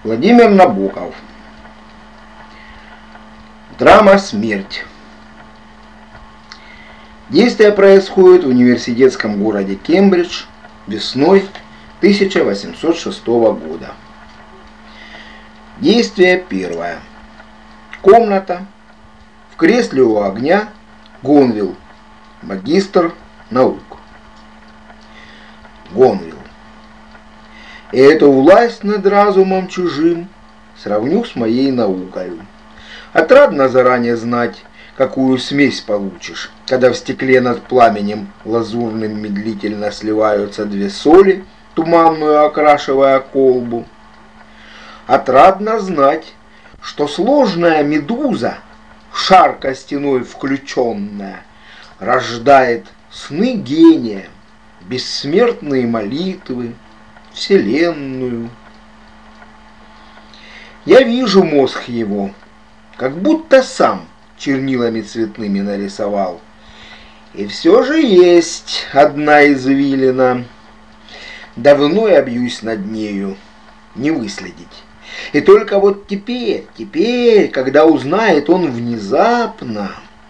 Владимир Набоков. Драма «Смерть». Действие происходит в университетском городе Кембридж весной 1806 года. Действие первое. Комната. В кресле у огня Гонвилл, магистр наук. Гонвилл. Эту власть над разумом чужим сравню с моей наукою. Отрадно заранее знать, какую смесь получишь, когда в стекле над пламенем лазурным медлительно сливаются две соли, туманную окрашивая колбу. Отрадно знать, что сложная медуза, шар костяной включенная, рождает сны гения, бессмертные молитвы, вселенную. Я вижу мозг его, как будто сам чернилами цветными нарисовал. И все же есть одна извилина. Давно я бьюсь над нею, не выследить. И только вот теперь, когда узнает он внезапно...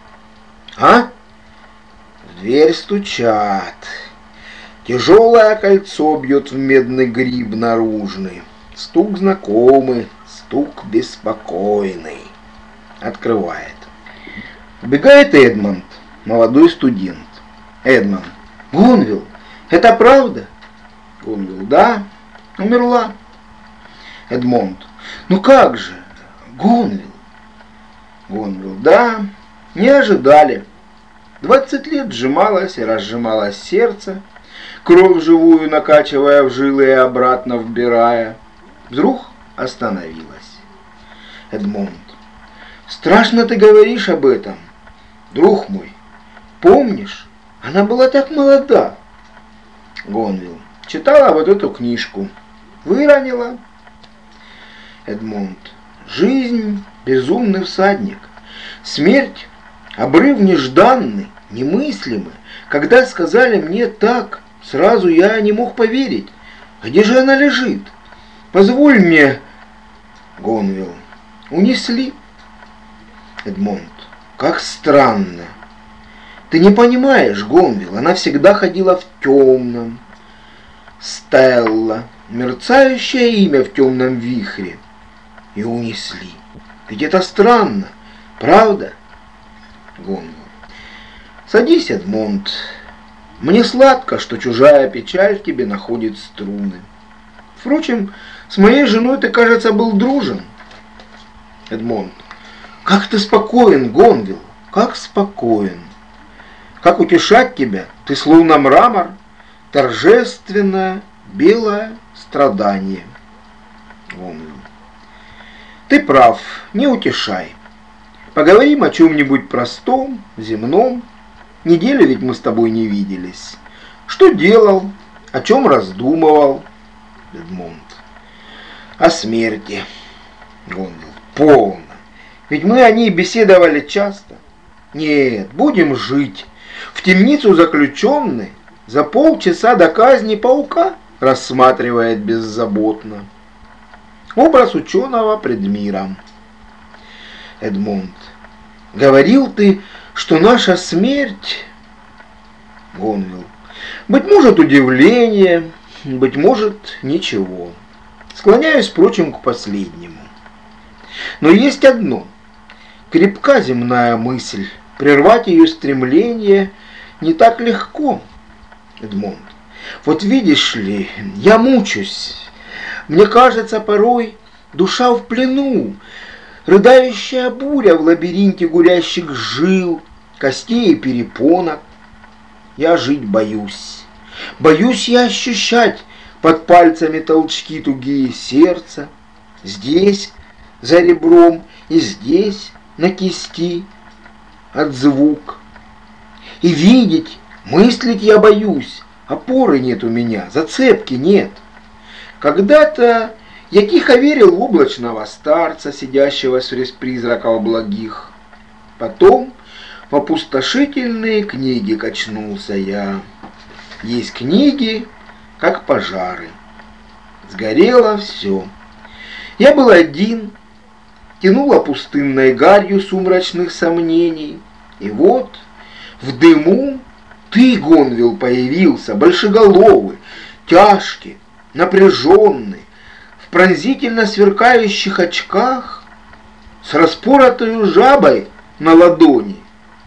В дверь стучат. Тяжелое кольцо бьет в медный гриб наружный. Стук знакомый, стук беспокойный. Открывает. Убегает Эдмонд, молодой студент. Эдмонд. Гонвилл, это правда? Гонвилл. Да, умерла. Эдмонд. Ну как же? Гонвилл. Гонвилл. Да, не ожидали. 20 лет сжималось и разжималось сердце, кровь живую накачивая в жилы и обратно вбирая. Вдруг остановилась. Эдмонд. Страшно ты говоришь об этом, друг мой. Помнишь, она была так молода. Гонвилл. Читала вот эту книжку. Выронила. Эдмонд. Жизнь — безумный всадник. Смерть — обрыв нежданный, немыслимый. Когда сказали мне так, сразу я не мог поверить. Где же она лежит? Позволь мне... Гонвилл. Унесли. Эдмонд. Как странно. Ты не понимаешь, Гонвилл, она всегда ходила в темном. Стелла. Мерцающее имя в темном вихре. И унесли. Ведь это странно, правда? Гонвилл. Садись, Эдмонд. Мне сладко, что чужая печаль в тебе находит струны. Впрочем, с моей женой ты, кажется, был дружен. Эдмонд. Как ты спокоен, Гонвилл, как спокоен. Как утешать тебя? Ты словно мрамор, торжественное белое страдание. Гонвилл. Ты прав, не утешай. Поговорим о чем-нибудь простом, земном. Неделю ведь мы с тобой не виделись. Что делал? О чем раздумывал? Эдмонд. О смерти. Гонвилл. Полно. Ведь мы о ней беседовали часто. Нет, будем жить. В темницу заключенный за полчаса до казни паука рассматривает беззаботно. Образ ученого пред миром. Эдмонд. Говорил ты, что наша смерть... Гонвилл. Быть может, удивление, быть может, ничего. Склоняюсь, впрочем, к последнему. Но есть одно. Крепка земная мысль. Прервать ее стремление не так легко. Эдмонд. Вот видишь ли, я мучусь. Мне кажется, порой душа в плену. Рыдающая буря в лабиринте гулящих жил, костей и перепонок. Я жить боюсь. Боюсь я ощущать под пальцами толчки тугие сердца. Здесь, за ребром, и здесь, на кисти, от звук. И видеть, мыслить я боюсь. Опоры нет у меня, зацепки нет. Когда-то я тихо верил в облачного старца, сидящего среди призраков благих. Потом в опустошительные книги качнулся я. Есть книги, как пожары. Сгорело все. Я был один, тянуло пустынной гарью сумрачных сомнений. И вот в дыму ты, Гонвилл, появился, большеголовый, тяжкий, напряженный, в пронзительно сверкающих очках, с распоротой жабой на ладони.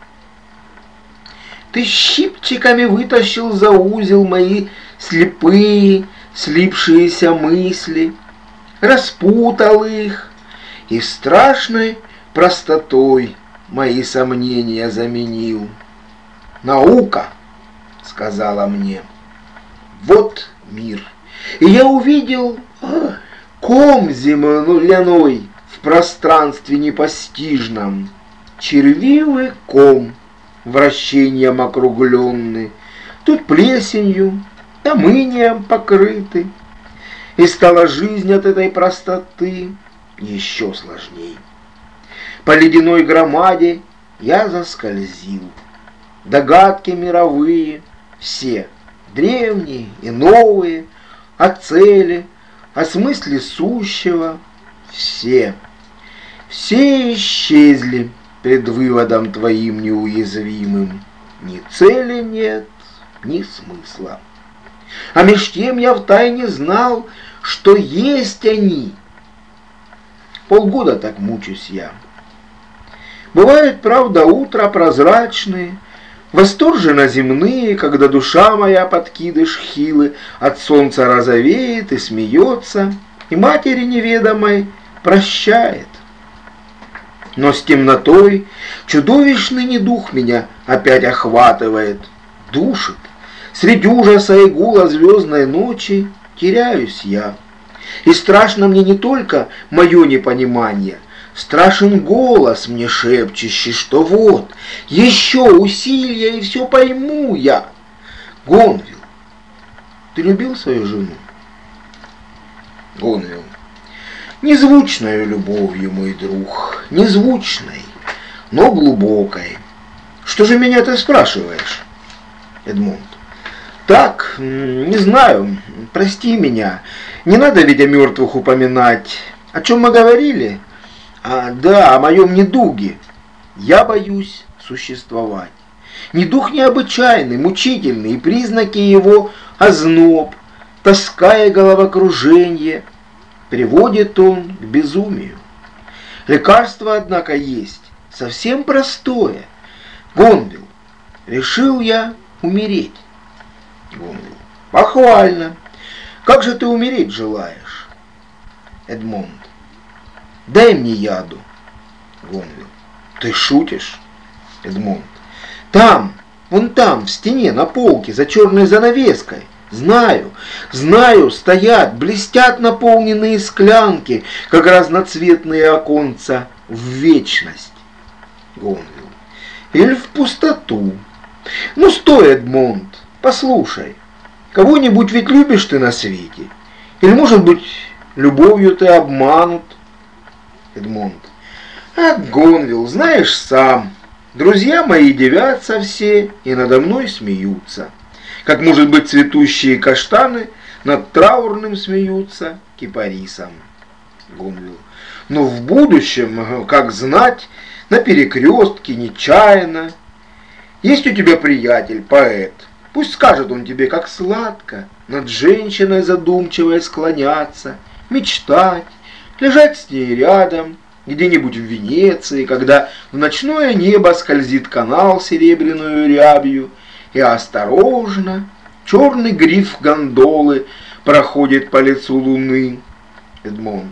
Ты щипчиками вытащил за узел мои слепые, слипшиеся мысли, распутал их и страшной простотой мои сомнения заменил. «Наука», — сказала мне, — «вот мир». И я увидел ком земляной в пространстве непостижном, червивый ком, вращением округленный, тут плесенью, там инием покрыты. И стала жизнь от этой простоты еще сложней. По ледяной громаде я заскользил. Догадки мировые, все, древние и новые, о цели, о смысле сущего, все исчезли пред выводом твоим неуязвимым. Ни цели нет, ни смысла. А меж тем я втайне знал, что есть они. Полгода так мучусь я. Бывает, правда, утро прозрачные, восторженно земные, когда душа моя подкидыш хилы от солнца розовеет и смеется, и матери неведомой прощает. Но с темнотой чудовищный недух меня опять охватывает, душит. Среди ужаса и гула звездной ночи теряюсь я. И страшно мне не только мое непонимание, страшен голос мне шепчущий, что вот, еще усилия, и все пойму я. Гонвилл, ты любил свою жену? Гонвилл: незвучною любовью, мой друг, незвучной, но глубокой. Что же меня ты спрашиваешь? Эдмонд: так, не знаю, прости меня, не надо ведь о мертвых упоминать. О чем мы говорили? Да, о моем недуге. Я боюсь существовать. Недуг необычайный, мучительный, и признаки его озноб, тоска и головокружение. Приводит он к безумию. Лекарство, однако, есть, совсем простое. Гонвилл, решил я умереть. Гонвилл: похвально. Как же ты умереть желаешь? Эдмонд: дай мне яду. Гонвилл: ты шутишь? Эдмонд: там, вон там, в стене, на полке, за черной занавеской. Знаю, стоят, блестят наполненные склянки, как разноцветные оконца в вечность. Гонвилл: или в пустоту. Ну, стой, Эдмонд, послушай, кого-нибудь ведь любишь ты на свете? Или, может быть, любовью ты обманут? Эдмонд: Гонвилл, знаешь сам, друзья мои дивятся все и надо мной смеются. Как, может быть, цветущие каштаны над траурным смеются кипарисом. Гонвилл: но в будущем, как знать, на перекрестке, нечаянно. Есть у тебя приятель, поэт. Пусть скажет он тебе, как сладко над женщиной задумчивой склоняться, мечтать, лежать с ней рядом, где-нибудь в Венеции, когда в ночное небо скользит канал серебряную рябью, и осторожно черный гриф гондолы проходит по лицу луны. Эдмонд: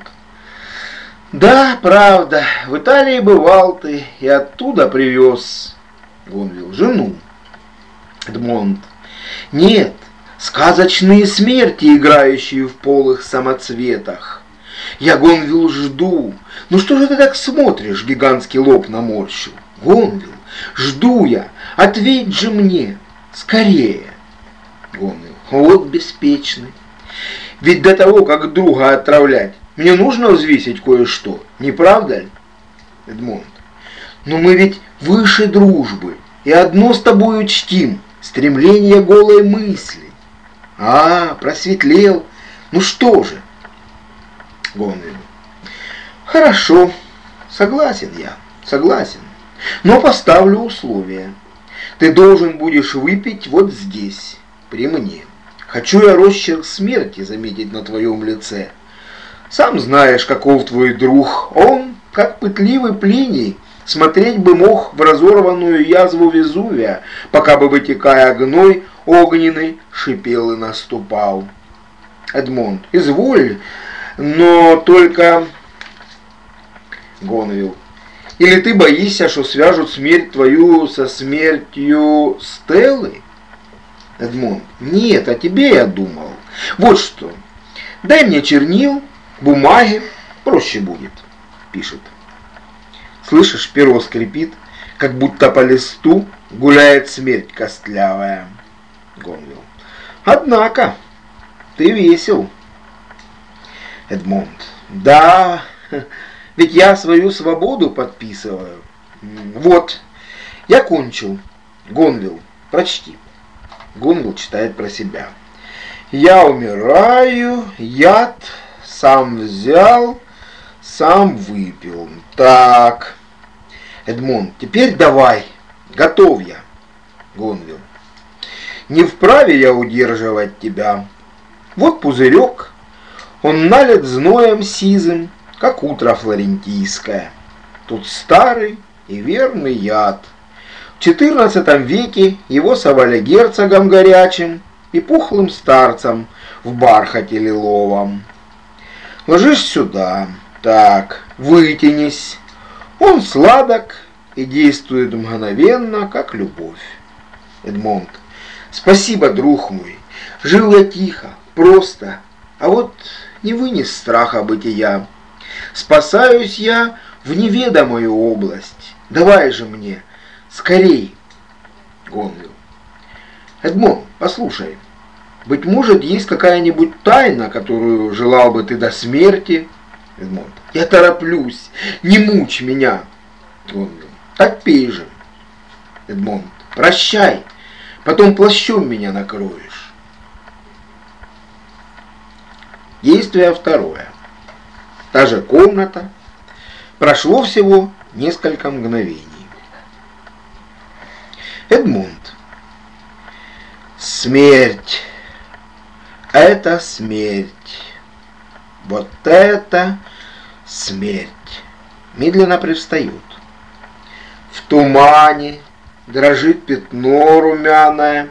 да, правда, в Италии бывал ты и оттуда привез. Гонвилл: жену. Эдмонд: нет, сказочные смерти, играющие в полых самоцветах. Я, Гонвилл, жду. Ну что же ты так смотришь, гигантский лоб наморщил? Гонвилл: жду я, ответь же мне, скорее. Гонвилл: вот беспечный. Ведь до того, как друга отравлять, мне нужно взвесить кое-что, не правда ли? Эдмонд: но мы ведь выше дружбы, и одно с тобою чтим — стремление голой мысли. Просветлел. Ну что же? Гонвилл: Хорошо, согласен я, согласен. Но поставлю условие. Ты должен будешь выпить вот здесь, при мне. Хочу я росчерк смерти заметить на твоем лице. Сам знаешь, каков твой друг. Он, как пытливый Плиний, смотреть бы мог в разорванную язву Везувия, пока бы, вытекая гной, огненный шипел и наступал. Эдмонд, изволь, но только... Гонвилл, или ты боишься, что свяжут смерть твою со смертью Стеллы? Эдмонд, нет, о тебе я думал. Вот что, дай мне чернил, бумаги, проще будет, пишет. Слышишь, перо скрипит, как будто по листу гуляет смерть костлявая. Гонвилл, однако, ты весел. Эдмонд, да, ведь я свою свободу подписываю. Вот, я кончил. Гонвилл, прочти. Гонвилл читает про себя. Я умираю, яд сам взял, сам выпил. Так. Эдмонд, теперь давай. Готов я. Гонвилл. Не вправе я удерживать тебя. Вот пузырек. Он налит зноем сизым, как утро флорентийское. Тут старый и верный яд. В XIV веке его совали герцогом горячим и пухлым старцем в бархате лиловом. Ложишь сюда. Так, вытянись. Он сладок и действует мгновенно, как любовь. Эдмонд. Спасибо, друг мой. Жил я тихо, просто, а вот не вынес страха бытия. Спасаюсь я в неведомую область. Давай же мне, скорей. Гонвилл. Эдмонд, послушай, быть может, есть какая-нибудь тайна, которую желал бы ты до смерти? Эдмонд. Я тороплюсь, не мучь меня. Гонвилл. Так пей же. Эдмонд. Прощай, потом плащом меня накроешь. Действие второе. Та же комната. Прошло всего несколько мгновений. Эдмонд. Смерть. Это смерть. Вот это смерть. Медленно привстает. В тумане дрожит пятно румяное.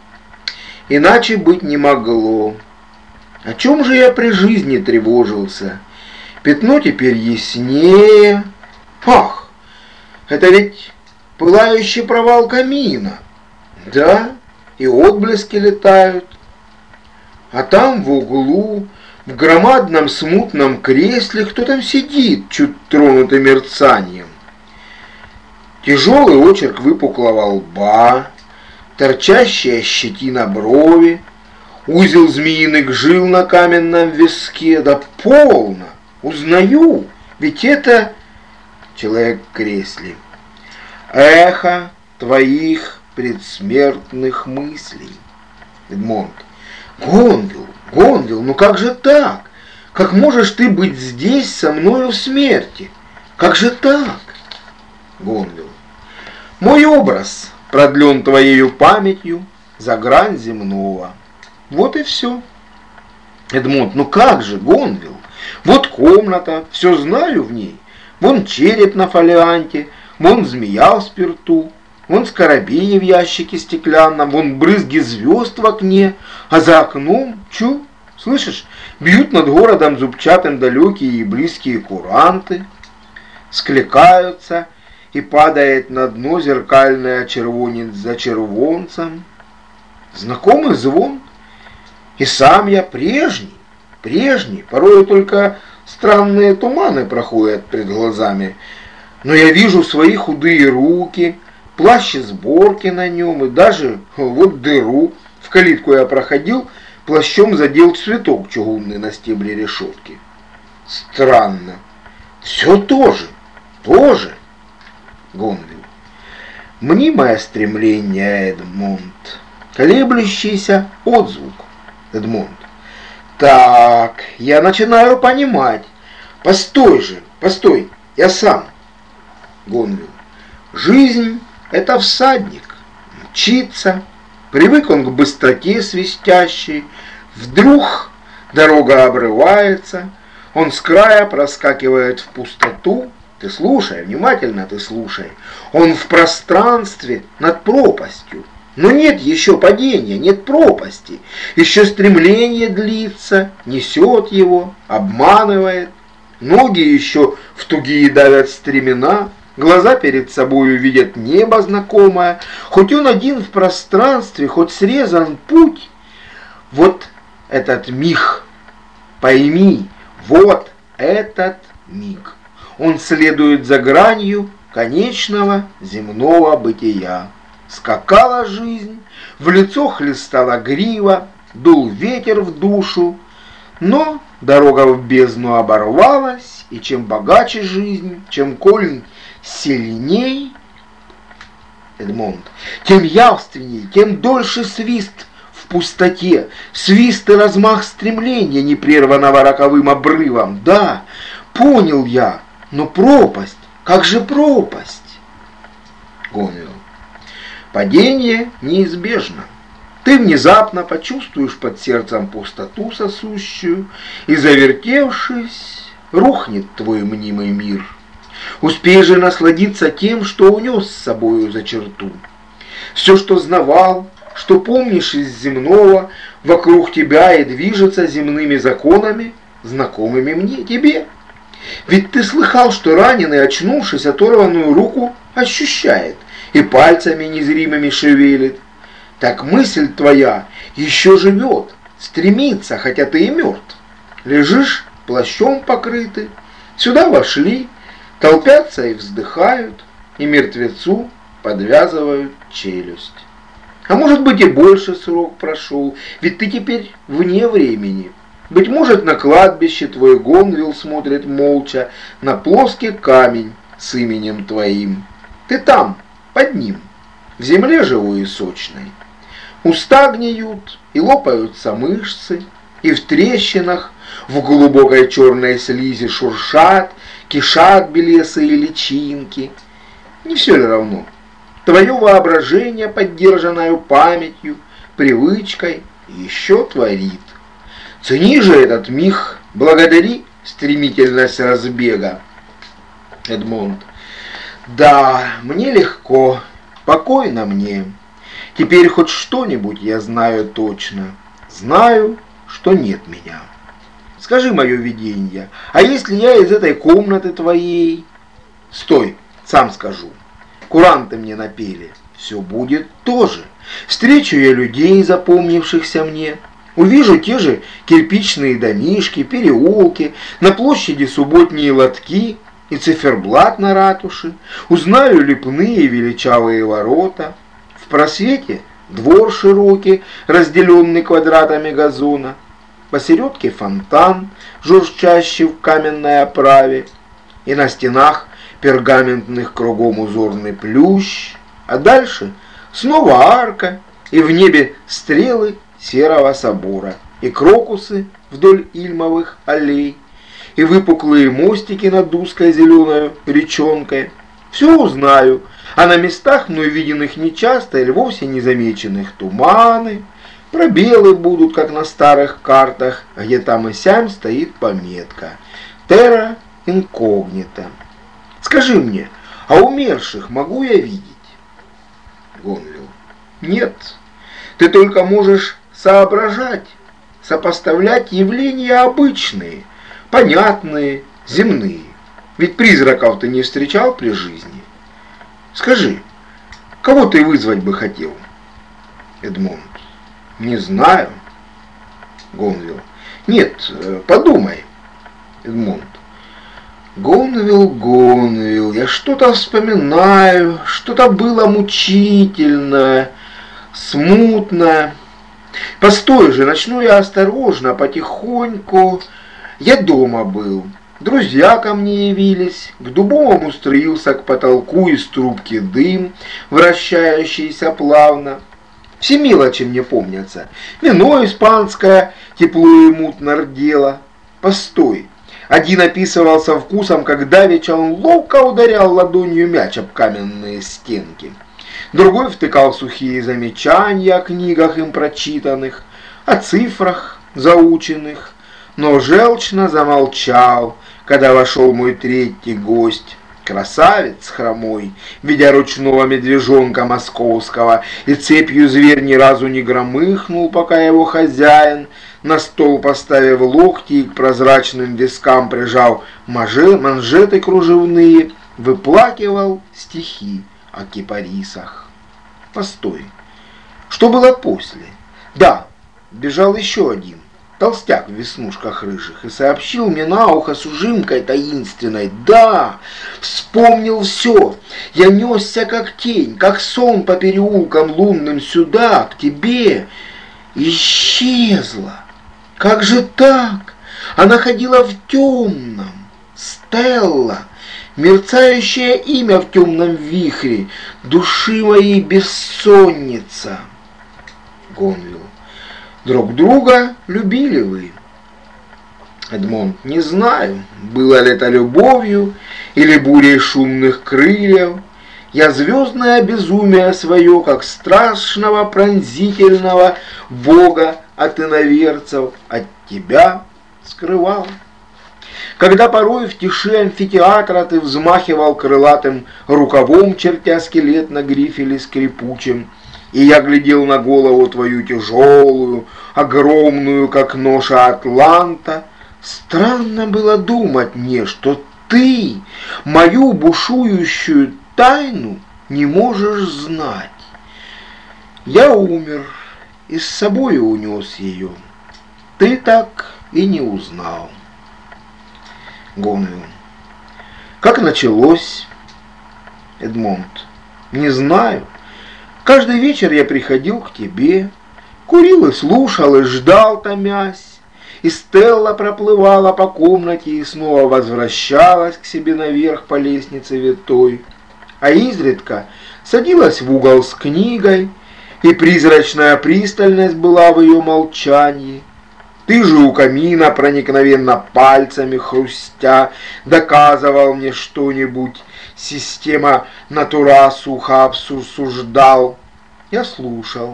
Иначе быть не могло. О чем же я при жизни тревожился? Пятно теперь яснее. Ах, это ведь пылающий провал камина. Да, и отблески летают. А там в углу, в громадном смутном кресле, кто там сидит, чуть тронутый мерцанием. Тяжелый очерк выпуклого лба, торчащая щетина брови, узел змеиных жил на каменном виске. Да полно! Узнаю, ведь это человек в кресле. Эхо твоих предсмертных мыслей. Эдмонд. Гонвилл, ну как же так? Как можешь ты быть здесь со мною в смерти? Как же так? Гонвилл. Мой образ продлен твоею памятью за грань земного. Вот и все. Эдмонд, ну как же, Гонвилл? Вот комната, все знаю в ней. Вон череп на фолианте, вон змея в спирту, вон скоробеи в ящике стеклянном, вон брызги звезд в окне, а за окном, слышишь, бьют над городом зубчатым далекие и близкие куранты, скликаются, и падает на дно зеркальная червонец за червонцем. Знакомый звон, и сам я прежний, порой только странные туманы проходят пред глазами, но я вижу свои худые руки, плащ и сборки на нем, и даже вот дыру. В калитку я проходил, плащом задел цветок чугунный на стебле решетки. Странно. Все тоже. Гонвилл. Мнимое стремление, Эдмонд. Колеблющийся отзвук. Эдмонд. Так, я начинаю понимать, Постой же, постой, я сам. Гонвил. Жизнь — это всадник. Мчится. Привык он к быстроте свистящей. Вдруг дорога обрывается. Он с края проскакивает в пустоту. Ты слушай, внимательно ты слушай. Он в пространстве над пропастью. Но нет еще падения, нет пропасти. Еще стремление длится, несет его, обманывает. Ноги еще в тугие давят стремена. Глаза перед собою видят небо знакомое. Хоть он один в пространстве, хоть срезан путь. Вот этот миг, пойми, вот этот миг. Он следует за гранью конечного земного бытия. Скакала жизнь, в лицо хлестала грива, дул ветер в душу, но дорога в бездну оборвалась, и чем богаче жизнь, чем коль сильней, Эдмонд, тем явственней, тем дольше свист в пустоте, свист и размах стремления, непрерванного роковым обрывом. Да, понял я, но пропасть, как же пропасть? Гонвил. Падение неизбежно. Ты внезапно почувствуешь под сердцем пустоту сосущую, и, завертевшись, рухнет твой мнимый мир. Успей же насладиться тем, что унес с собою за черту. Все, что знавал, что помнишь из земного, вокруг тебя и движется земными законами, знакомыми мне, тебе. Ведь ты слыхал, что раненый, очнувшись, оторванную руку ощущает и пальцами незримыми шевелит. Так мысль твоя еще живет, стремится, хотя ты и мертв. Лежишь плащом покрытый, сюда вошли, толпятся и вздыхают, и мертвецу подвязывают челюсть. А может быть и больше срок прошел, ведь ты теперь вне времени. Быть может, на кладбище твой Гонвил смотрит молча на плоский камень с именем твоим. Ты там, под ним, в земле живой и сочной. Уста гниют, и лопаются мышцы, и в трещинах, в глубокой черной слизи шуршат, кишат белесые личинки. Не все ли равно? Твое воображение, поддержанное памятью, привычкой, еще творит. Цени же этот миг, благодари стремительность разбега. Эдмонд. Да, мне легко, покойно мне. Теперь хоть что-нибудь я знаю точно. Знаю, что нет меня. Скажи мое видение, а если я из этой комнаты твоей... Стой, сам скажу. Куранты мне напели. Все будет тоже. Встречу я людей, запомнившихся мне. Увижу те же кирпичные домишки, переулки, на площади субботние лотки и циферблат на ратуше. Узнаю лепные величавые ворота. В просвете двор широкий, разделенный квадратами газона. Посередке фонтан, журчащий в каменной оправе. И на стенах пергаментных кругом узорный плющ. А дальше снова арка, и в небе стрелы серого собора, и крокусы вдоль ильмовых аллей, и выпуклые мостики над узкой зеленой речонкой. Все узнаю, а на местах, мной виденных нечасто или вовсе незамеченных, туманы, пробелы будут, как на старых картах, где там и сям стоит пометка «Терра инкогнита». Скажи мне, а умерших могу я видеть? Гонвил. Нет, ты только можешь соображать, сопоставлять явления обычные, понятные, земные. Ведь призраков ты не встречал при жизни. Скажи, кого ты вызвать бы хотел? Эдмонд. Не знаю. Гонвил. Нет, подумай. Эдмонд. Гонвил, я что-то вспоминаю, что-то было мучительное, смутное. Постой же, начну я осторожно, потихоньку. Я дома был. Друзья ко мне явились, к дубовому струился к потолку из трубки дым, вращающийся плавно. Все мелочи мне помнятся. Вино испанское тепло и мутно рдело. Постой, Один описывался вкусом, как давеча он ловко ударял ладонью мяч об каменные стенки. Другой втыкал сухие замечания о книгах им прочитанных, о цифрах заученных, но желчно замолчал, когда вошел мой третий гость, красавец хромой, ведя ручного медвежонка московского, и цепью зверь ни разу не громыхнул, пока его хозяин, на стол поставив локти и к прозрачным вискам прижал манжеты кружевные, выплакивал стихи о кипарисах. Постой, что было после? Да, бежал еще один толстяк в веснушках рыжих и сообщил мне на ухо с ужимкой таинственной: да, вспомнил все. Я несся как тень, как сон по переулкам лунным сюда, к тебе. Исчезла. Как же так? Она ходила в темном. Стелла, мерцающее имя в темном вихре, души моей бессонница. Гонвилл. Друг друга любили вы? Эдмонд. Не знаю, было ли это любовью или бурей шумных крыльев. Я звездное безумие свое, как страшного пронзительного бога от иноверцев, от тебя скрывал. Когда порой в тиши амфитеатра ты взмахивал крылатым рукавом, чертя скелет на грифеле скрипучем, и я глядел на голову твою тяжелую, огромную, как ноша атланта, странно было думать мне, что ты мою бушующую тайну не можешь знать. Я умер и с собой унес ее. Ты так и не узнал. Гонвилл. Как началось? Эдмонд. Не знаю. Каждый вечер я приходил к тебе, курил и слушал, и ждал, томясь. И Стелла проплывала по комнате и снова возвращалась к себе наверх по лестнице витой. А изредка садилась в угол с книгой, и призрачная пристальность была в ее молчании. Ты же у камина, проникновенно пальцами хрустя, доказывал мне что-нибудь. Система натура сухо обсуждал. Я слушал.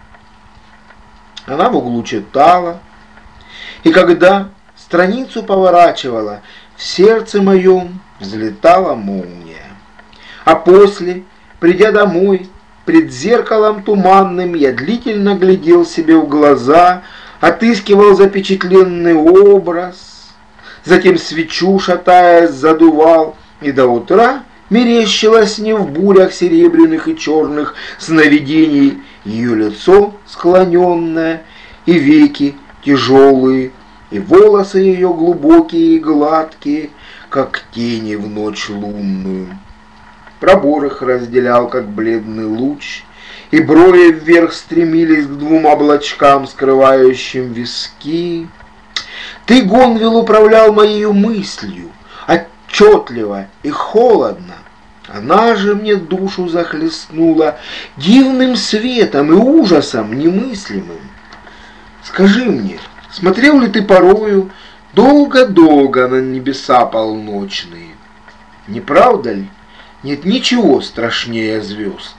Она в углу читала. И когда страницу поворачивала, в сердце моем взлетала молния. А после, придя домой, пред зеркалом туманным, я длительно глядел себе в глаза, отыскивал запечатленный образ, затем свечу, шатаясь, задувал, и до утра мерещилось мне в бурях серебряных и черных сновидений ее лицо склоненное, и веки тяжелые, и волосы ее глубокие и гладкие, как тени в ночь лунную. Пробор их разделял, как бледный луч, и брови вверх стремились к двум облачкам, скрывающим виски. Ты, Гонвилл, управлял моей мыслью, отчетливо и холодно. Она же мне душу захлестнула дивным светом и ужасом немыслимым. Скажи мне, смотрел ли ты порою долго-долго на небеса полночные? Не правда ли? Нет ничего страшнее звезд.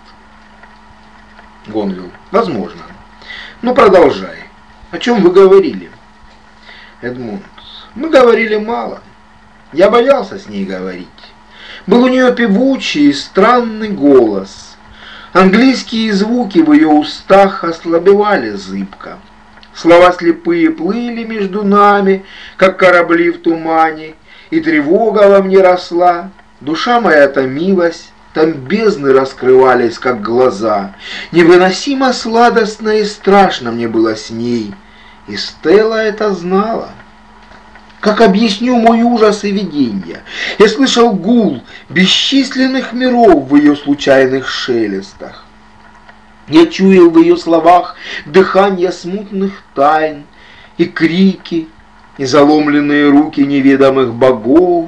Гонвилл. Возможно. Но продолжай. О чем вы говорили? Эдмунд. Мы говорили мало. Я боялся с ней говорить. Был у нее певучий и странный голос. Английские звуки в ее устах ослабевали зыбко. Слова слепые плыли между нами, как корабли в тумане, и тревога во мне росла. Душа моя томилась, там бездны раскрывались, как глаза. Невыносимо сладостно и страшно мне было с ней, и Стелла это знала. Как объясню мой ужас и видения? Я слышал гул бесчисленных миров в ее случайных шелестах. Я чуял в ее словах дыхание смутных тайн и крики, и заломленные руки неведомых богов.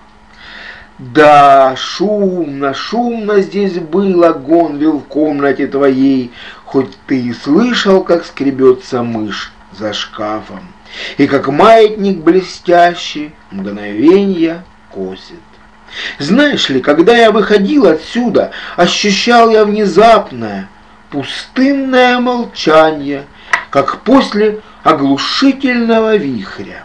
Да, шумно, шумно здесь было, Гонвилл, в комнате твоей, хоть ты и слышал, как скребется мышь за шкафом, и как маятник блестящий мгновенья косит. Знаешь ли, когда я выходил отсюда, ощущал я внезапное, пустынное молчание, как после оглушительного вихря.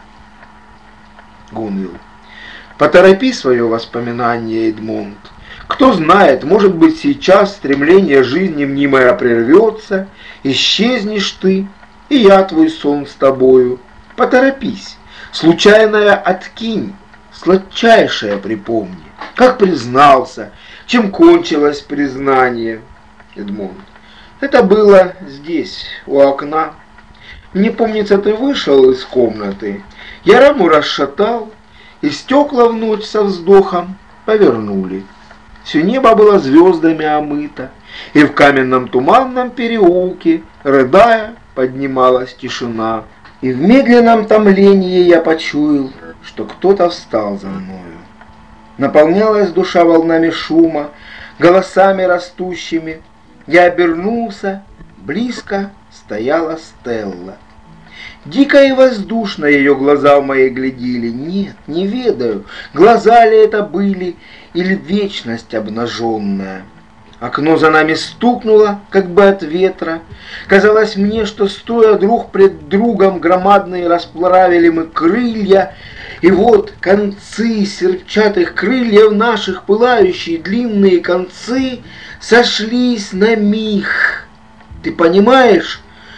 Гунвил. Поторопи свое воспоминание, Эдмунд. Кто знает, может быть, сейчас стремление жизни мнимое прервется, исчезнешь ты, и я твой сон с тобою. Поторопись, случайное откинь, сладчайшее припомни. Как признался, чем кончилось признание. Эдмунд. Это было здесь, у окна. Мне помнится, ты вышел из комнаты. Я раму расшатал, и стекла в ночь со вздохом повернули. Все небо было звездами омыто, и в каменном туманном переулке, рыдая, поднималась тишина. И в медленном томлении я почуял, что кто-то встал за мною. Наполнялась душа волнами шума, голосами растущими. Я обернулся, близко стояла Стелла. Дико и воздушно ее глаза в мои глядели. Нет, не ведаю, глаза ли это были, или вечность обнаженная. Окно за нами стукнуло, как бы от ветра. Казалось мне, что, стоя друг пред другом, громадные расправили мы крылья, и вот концы серпчатых крыльев наших, пылающие длинные концы, сошлись на миг. Ты понимаешь?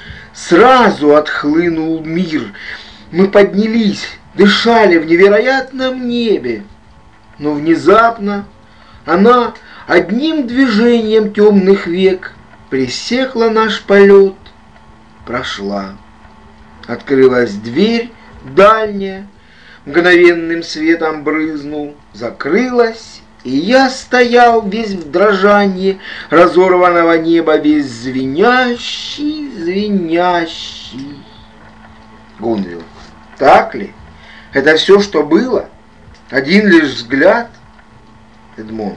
Сразу отхлынул мир. Мы поднялись, дышали в невероятном небе. Но внезапно она одним движением темных век пресекла наш полет, прошла. Открылась дверь дальняя, мгновенным светом брызнул, закрылась, и я стоял весь в дрожании разорванного неба, весь звенящий, звенящий. Гунвил. Так ли? Это все, что было? Один лишь взгляд? Эдмунд.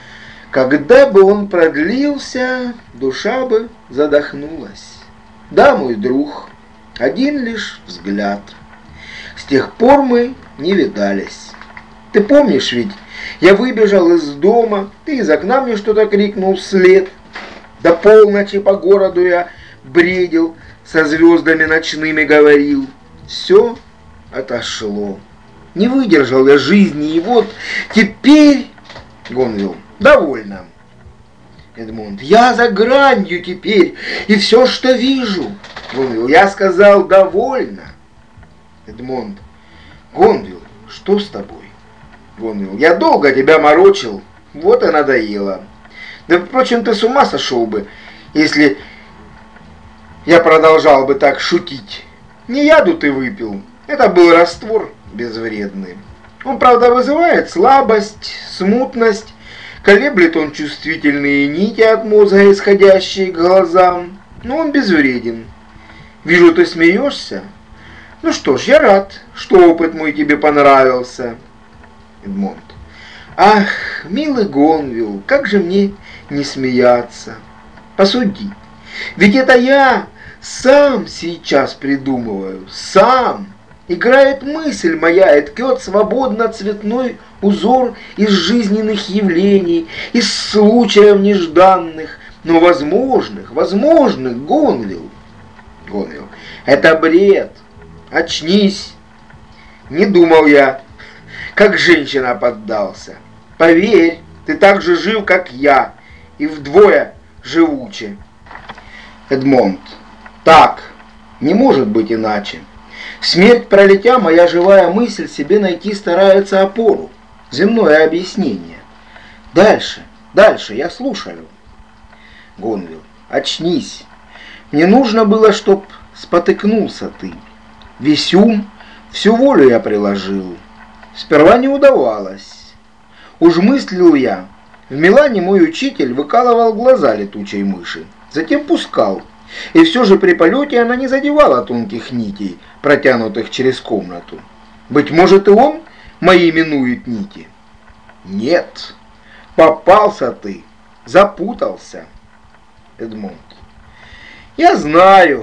Когда бы он продлился, душа бы задохнулась. Да, мой друг, один лишь взгляд. С тех пор мы не видались. Ты помнишь ведь, я выбежал из дома, ты из окна мне что-то крикнул вслед. До полночи по городу я бредил, со звездами ночными говорил. Все отошло. Не выдержал я жизни, и вот теперь... Гунвил. Довольно. Эдмунд. Я за гранью теперь, и все, что вижу. Гунвил. Я сказал довольно. Эдмунд. Гунвил, что с тобой? Гунвил. Я долго тебя морочил, вот и надоело. Да, впрочем, ты с ума сошел бы, если я продолжал бы так шутить. Не яду ты выпил, это был раствор безвредный. Он, правда, вызывает слабость, смутность, колеблет он чувствительные нити от мозга, исходящие к глазам, но он безвреден. Вижу, ты смеешься. Ну что ж, я рад, что опыт мой тебе понравился. Эдмунд. Ах, милый Гунвил, как же мне не смеяться? Посуди, ведь это я сам сейчас придумываю, сам. Играет мысль моя, и ткет свободно цветной узор из жизненных явлений, из случаев нежданных, но возможных, Гунвил. Гунвил. Это бред. Очнись. Не думал я, как женщина поддался. Поверь, ты так же жив, как я, и вдвое живуче. Эдмунд. Так, не может быть иначе. Смерть пролетя, моя живая мысль себе найти старается опору, земное объяснение. Дальше, я слушаю. Гунвил. Очнись. Мне нужно было, чтоб спотыкнулся ты. Весь ум, всю волю я приложил. Сперва не удавалось. Уж мыслил я. В Милане мой учитель выкалывал глаза летучей мыши, затем пускал. И все же при полете она не задевала тонких нитей, протянутых через комнату. Быть может, и он мои минует нити? Нет. Попался ты, запутался. Эдмунд. Я знаю,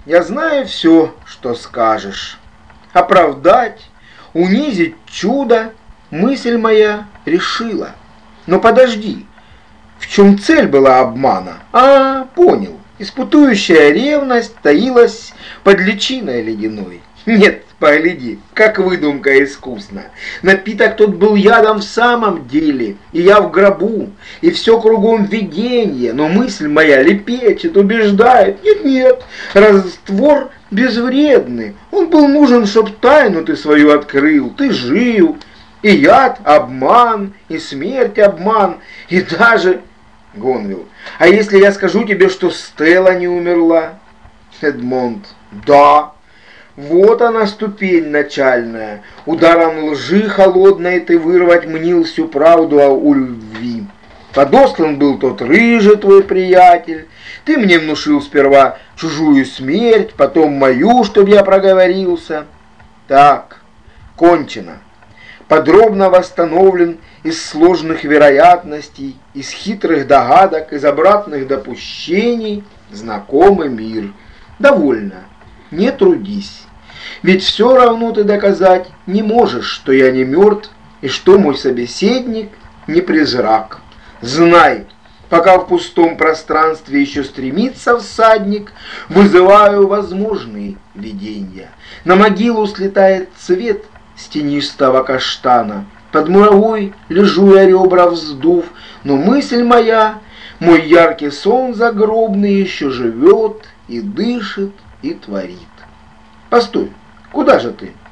я знаю все, что скажешь. Оправдать, унизить чудо мысль моя решила. Но подожди, в чем цель была обмана? Понял. Испытующая ревность таилась под личиной ледяной. Нет, погляди, как выдумка искусна. Напиток тот был ядом в самом деле, и я в гробу, и все кругом видение, но мысль моя лепечет, убеждает. Нет, раствор безвредный, он был нужен, чтоб тайну ты свою открыл, ты жил, и яд обман, и смерть обман, и даже... Гонвилл. А если я скажу тебе, что Стелла не умерла? Эдмонд. Да. Вот она ступень начальная. Ударом лжи холодной ты вырвать мнил всю правду о любви. Подослан был тот рыжий твой приятель. Ты мне внушил сперва чужую смерть, потом мою, чтоб я проговорился. Так, кончено. Подробно восстановлен из сложных вероятностей, из хитрых догадок, из обратных допущений знакомый мир. Довольно, не трудись. Ведь все равно ты доказать не можешь, что я не мертв и что мой собеседник не призрак. Знай, пока в пустом пространстве еще стремится всадник, вызываю возможные видения. На могилу слетает цвет с тенистого каштана. Под муровой лежу я, ребра вздув, но мысль моя, мой яркий сон загробный еще живет и дышит и творит. Постой, куда же ты?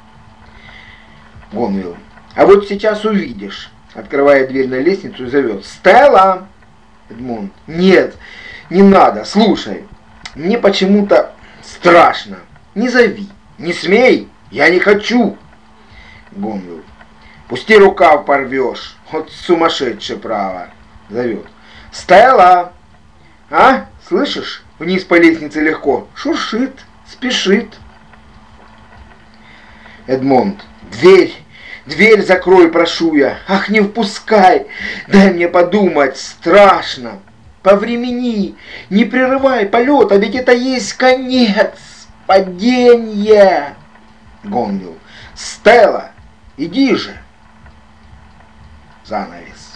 Гонвилл. А вот сейчас увидишь. Открывает дверь на лестницу и зовет. Стелла! Эдмонд. Нет, не надо, слушай. Мне почему-то страшно. Не зови, не смей, я не хочу. Гонвилл. Пусти, рукав порвешь. Вот сумасшедший, право. Зовет. Стелла! Слышишь? Вниз по лестнице легко. Шуршит, спешит. Эдмонд. Дверь закрой, прошу я. Ах, не впускай. Дай мне подумать, страшно. Повремени, не прерывай полета, ведь это есть конец. Падение. Гонвилл. Стелла, иди же. Занавес.